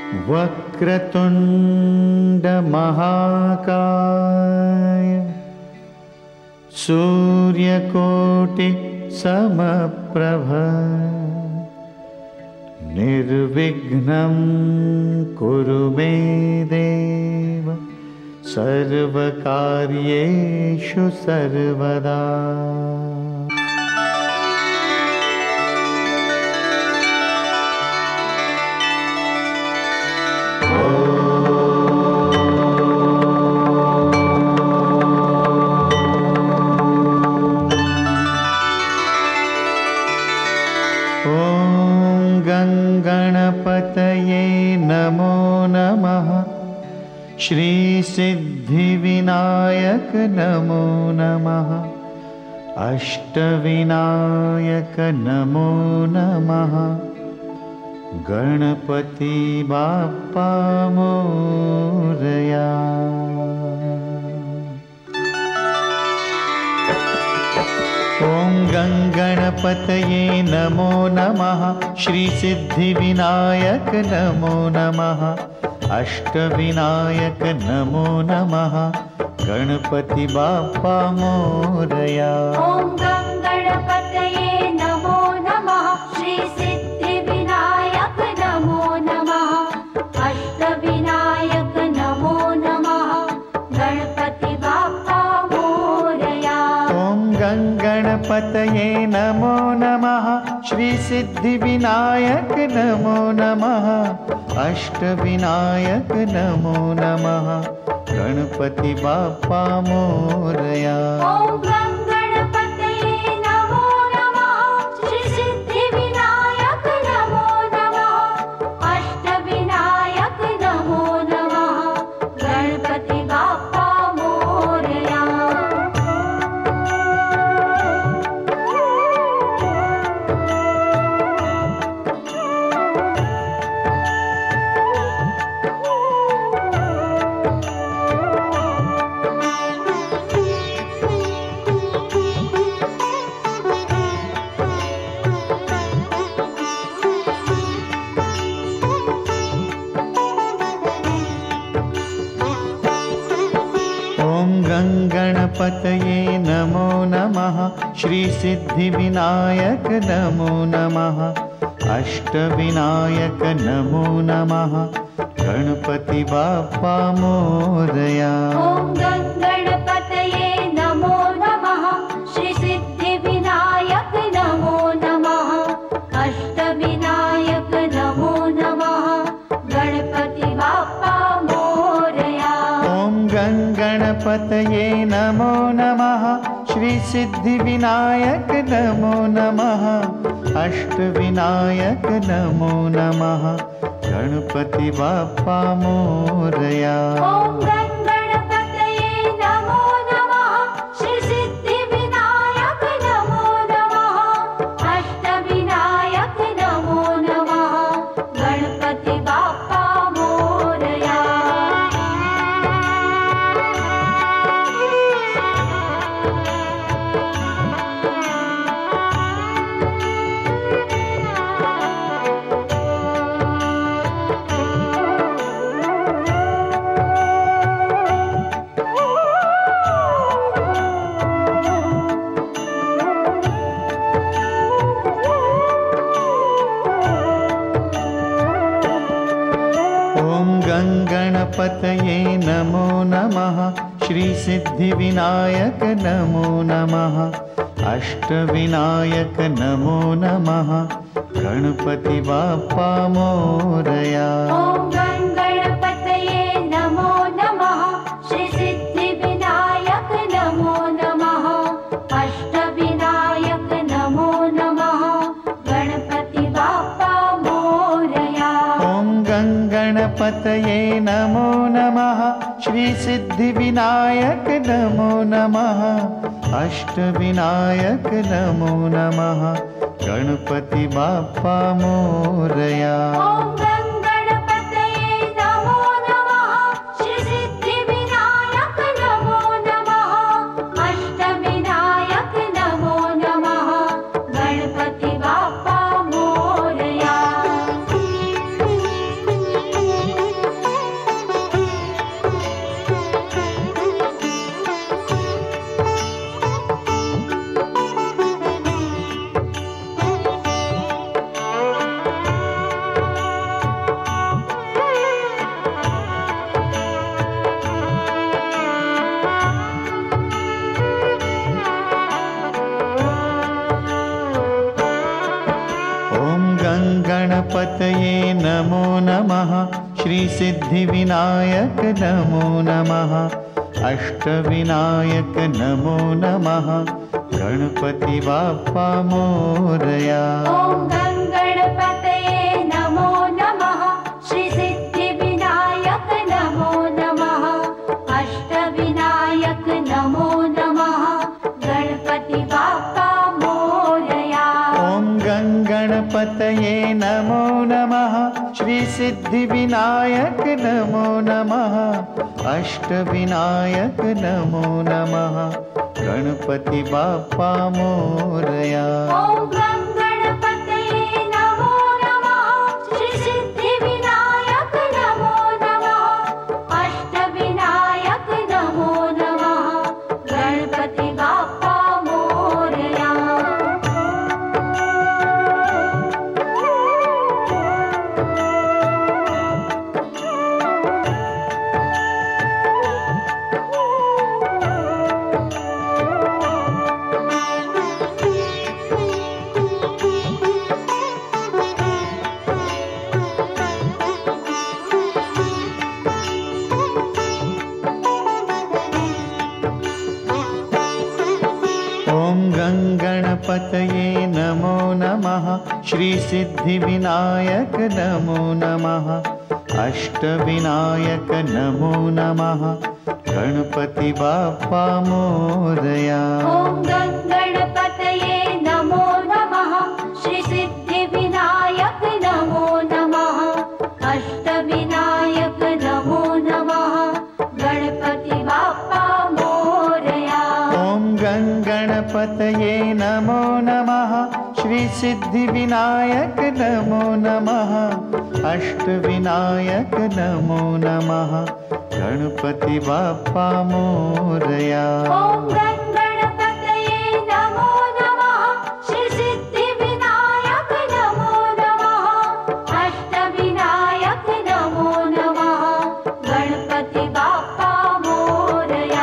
वक्रतुंड महाकाय सूर्यकोटि समप्रभ निर्विघ्नं कुरु मे देव सर्वकार्येषु सर्वदा। गणपतये नमो नमः। श्री सिद्धिविनायक नमो नमः। अष्टविनायक नमो नमः। गणपति बाप्पा मोरया। ओम गणपतये नमो नमः। श्री सिद्धिविनायक नमो नमः। अष्टविनायक नमो नमः। गणपति बाप्पा मोरया। ओम गणपतये नमो नमः। श्री सिद्धिविनायक नमो नमः। अष्टविनायक नमो नमः। गणपति बाप्पा मोरया। ओम गणपतये नमो नमः। श्री सिद्धिविनायक नमो नमः। अष्टविनायक नमो नमः। गणपति बाप्पा मोरया। ओम गणपतये नमो नमः। श्री सिद्धिविनायक नमो नमः। अष्टविनायक नमो नमः। गणपति बाप्पा मोरया। गणपतये नमो नमः। श्री सिद्धिविनायक नमो नमः। अष्टविनायक नमो नमः। गणपति बाप्पा मोरया। ओम गणपतये नमो नमः। श्री सिद्धिविनायक नमो नमः। अष्टविनायक नमो नमः। गणपति बाप्पा मोरया। ओम गणपतये नमो नमः। श्री सिद्धिविनायक नमो नमः। अष्टविनायक नमो नमः। गणपति बाप्पा मोरया। ओम गणपतये नमो नमः। श्री सिद्धिविनायक नमो नमः। अष्टविनायक नमो नमः। गणपति बाप्पा मोरया। गणपतये नमो नमः। श्री सिद्धिविनायक नमो नमः। अष्टविनायक नमो नमः। गणपति बाप्पा मोरया। ओम गणपतये नमो नमः। श्री सिद्धिविनायक नमो नमः। अष्टविनायक नमो नमः। गणपति बाप्पा मोरया। ओम गणपतये नमो नमः। श्री सिद्धिविनायक नमो नमः। अष्टविनायक नमो नमः। गणपति बाप्पा मोरया। ओम गणपतये नमो नमः। श्री सिद्धिविनायक नमो नमः। अष्टविनायक नमो नमः। गणपति बाप्पा मोरया। नमः श्री सिद्धिविनायक नमो नमः अष्टविनायक नमो नमः गणपति बाप्पा मोरया। ॐ गणपतये नमो नमः श्री सिद्धिविनायक नमो नमः अष्टविनायक नमो नमः गणपति बाप्पा मोरया। ॐ गणपतये नमो नमः श्री सिद्धिविनायक नमो नमः अष्टविनायक नमो नमः गणपति बाप्पा मोरया। ॐ गणपतये नमो नमः श्री सिद्धिविनायक नमो नमः अष्टविनायक नमो नमः गणपति बाप्पा मोरया। गणपतये नमो नमः श्री सिद्धिविनायक नमो नमः अष्टविनायक नमो नमः गणपति बाप्पा मोरया। ॐ गणपतये नमो नमः श्री सिद्धिविनायक नमो नमः अष्टविनायक नमो नमः गणपति बाप्पा मोरया। ॐ गणपतये नमो नमः श्री सिद्धिविनायक नमो नमः अष्टविनायक नमो नमः गणपति बाप्पा मोरया। ॐ गणपतये नमो नमः श्री सिद्धिविनायक नमो नमः अष्टविनायक नमो नमः गणपति बाप्पा मोरया।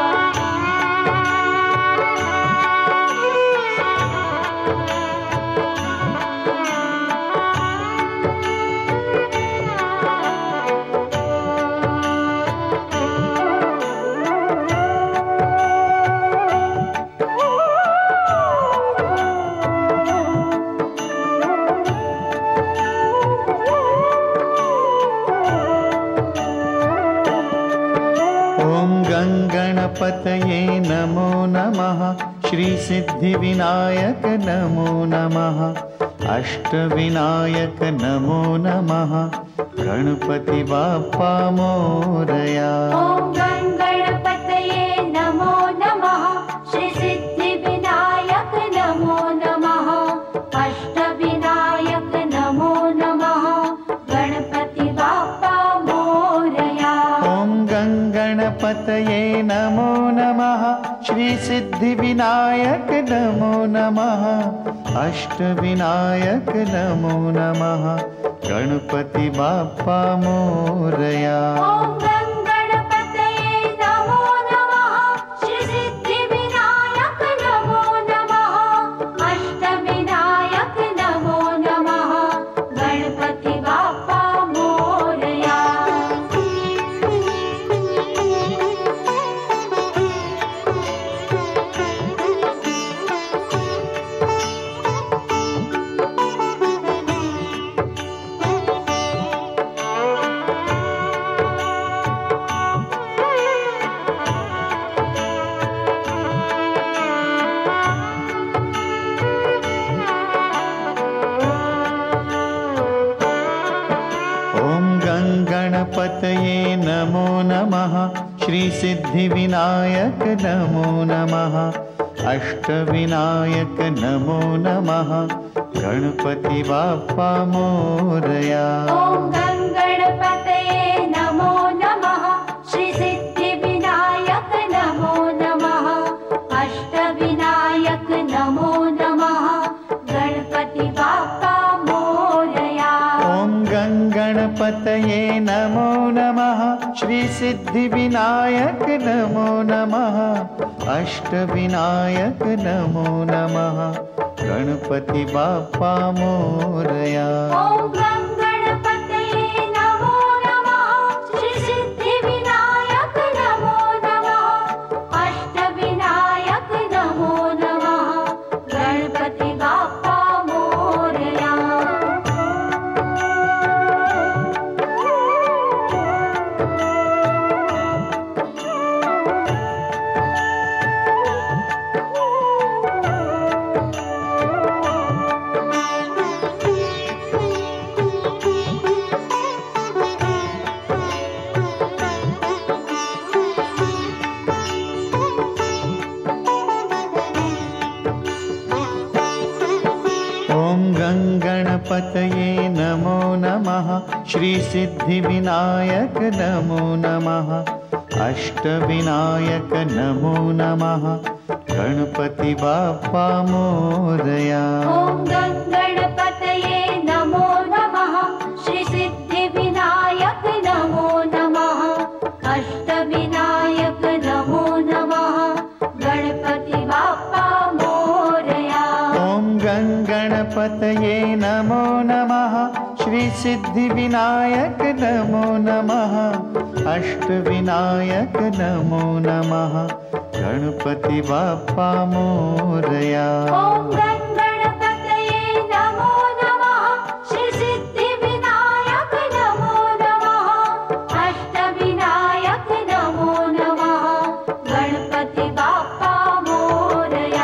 गणपतये नमो नमः श्री सिद्धिविनायक नमो नमः अष्टविनायक नमो नमः गणपति बाप्पा मोरया। ॐ गणपतये नमो नमः श्री सिद्धिविनायक नमो नमः अष्टविनायक नमो नमः गणपति बाप्पा मोरया। ॐ गणपतये नमो नमः श्री सिद्धिविनायक नमो नमः अष्टविनायक नमो नमः गणपति बाप्पा मोरया। ॐ गणपतये नमो नमः श्री सिद्धिविनायक नमो नमः अष्टविनायक नमो नमः गणपति बाप्पा मोरया। गणपतये नमो नमः श्री सिद्धिविनायक नमो नमः अष्टविनायक नमो नमः गणपति बाप्पा मोरया। ॐ गणपतये नमो नमः श्री सिद्धिविनायक नमो नमः अष्टविनायक नमो नमः गणपति बाप्पा मोरया। ॐ गणपतये नमो नमः श्री सिद्धिविनायक नमो नमः अष्टविनायक नमो नमः गणपति बाप्पा मोरया। ॐ गणपतये श्री सिद्धिविनायक नमो नमः। अष्टविनायक नमो नमः। गणपति बाप्पा मोरया। ॐ गणपतये नमो नमः। श्री सिद्धिविनायक नमो नमः। अष्टविनायक नमो नमः। गणपति बाप्पा मोरया। ॐ गणपतये नमो नमः। श्री सिद्धिविनायक नमो नमः। अष्टविनायक नमो नमः। गणपति बाप्पा मोरया। ॐ गणपतये नमो नमः। श्री सिद्धिविनायक नमो नमः। अष्टविनायक नमो नमः। गणपति बाप्पा मोरया।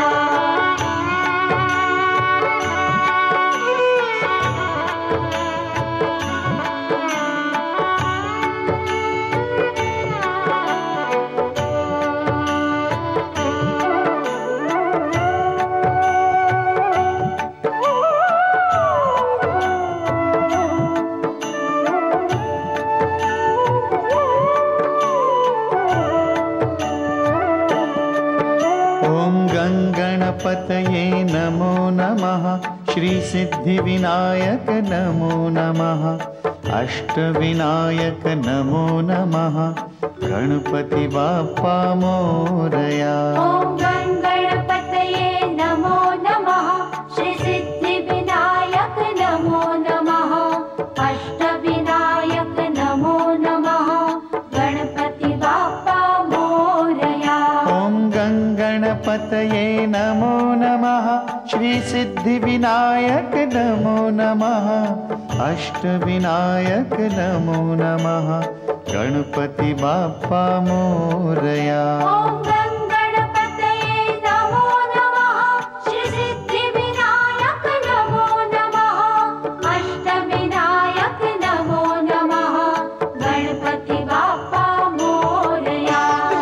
गणपतये नमो नमः। श्री सिद्धिविनायक नमो नमः। अष्टविनायक नमो नमः। गणपति बाप्पा मोरया। ॐ गणपतये नमो नमः। श्री सिद्धिविनायक नमो नमः। अष्टविनायक नमो नमः। गणपति बाप्पा मोरया। ॐ गणपतये नमो नमः। श्री सिद्धिविनायक नमो नमः। अष्टविनायक नमो नमः। गणपति बाप्पा मोरया। ॐ गणपतये नमो नमः। श्री सिद्धिविनायक नमो नमः। अष्टविनायक नमो नमः। गणपति बाप्पा मोरया।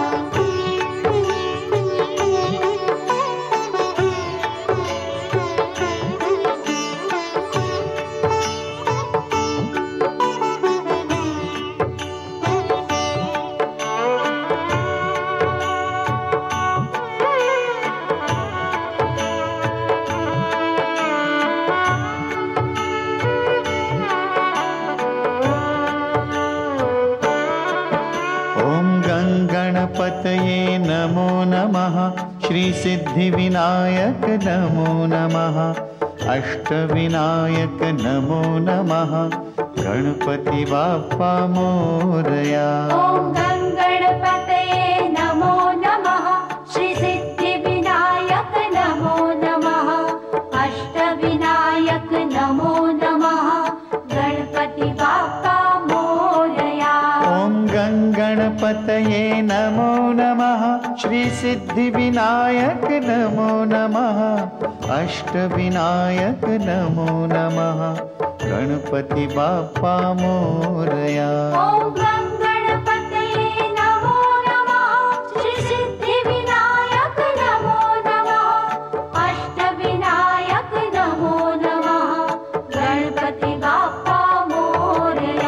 गणपतये नमो नमः। श्री सिद्धिविनायक नमो नमः। अष्टविनायक नमो नमः। गणपति बाप्पा मोरया। ॐ गणपतये नमो नमः। श्री सिद्धिविनायक नमो नमः। अष्टविनायक नमो नमः। गणपति बाप्पा मोरया। ॐ गणपतये नमो नमः। श्री सिद्धिविनायक नमो नमः। अष्टविनायक नमो नमः। गणपति बाप्पा मोरया। ॐ गणपतये नमो नमः। श्री सिद्धिविनायक नमो नमः। अष्टविनायक नमो नमः। गणपति बाप्पा मोरया।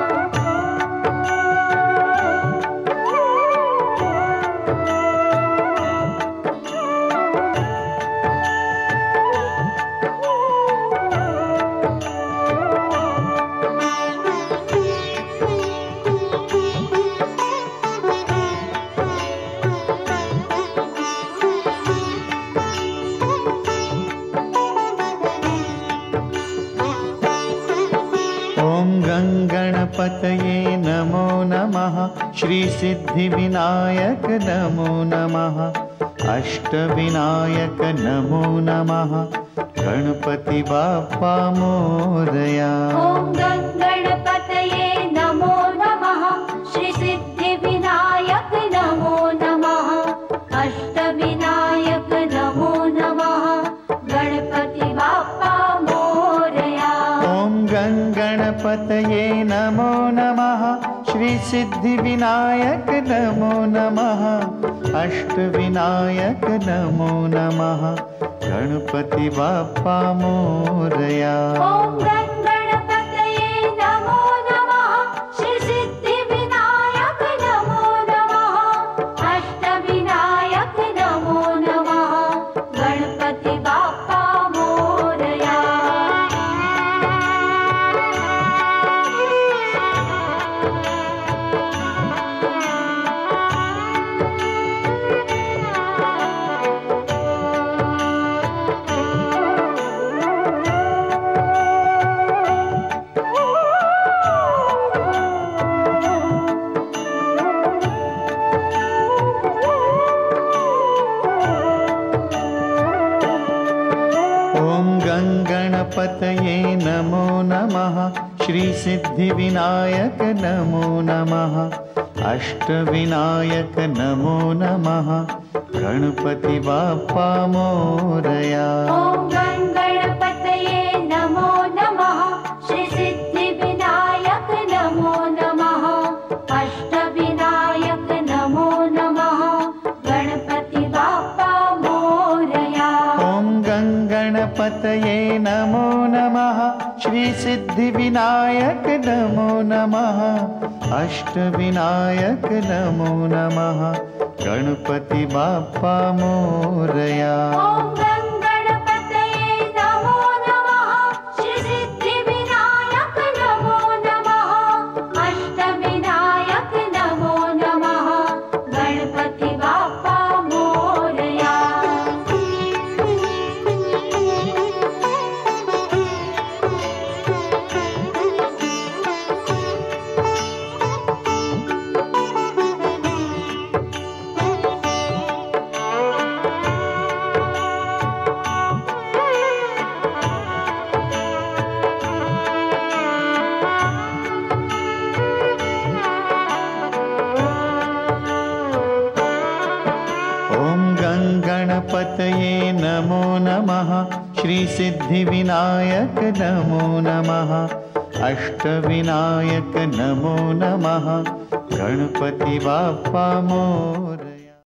गणपतये नमो नमः। श्री सिद्धिविनायक नमो नमः। अष्टविनायक नमो नमः। गणपति बाप्पा मोरया। ॐ गणपतये नमो नमः। श्री सिद्धिविनायक नमो नमः। अष्टविनायक नमो नमः। गणपति बाप्पा मोरया। ॐ गणपतये नमो नमः। श्री सिद्धिविनायक नमो नमः। अष्टविनायक नमो नमः। गणपति बाप्पा मोरया। ॐ गणपतये नमो नमः। गङ्गणपतये नमो नमः श्रीसिद्धिविनायक नमो नमः अष्टविनायक नमो नमः गणपति बाप्पा मोरया। ॐ गणपतये नमो नमः श्रीसिद्धिविनायक नमो नमः अष्टविनायक नमो नमः गणपति बाप्पा मोरया। ॐ गणपतये नमो नमः श्रीसिद्धिविनायक नमो नमः अष्टविनायक नमो नमः गणपति बाप्पा मोरया। ॐ गणपतये नमो नमः श्रीसिद्धिविनायक नमो नमः अष्टविनायक नमो नमः गणपति बाप्पा मोरया। गणपतये नमो नमः श्रीसिद्धिविनायक नमो नमः अष्टविनायक नमो नमः गणपति बाप्पा मोरया।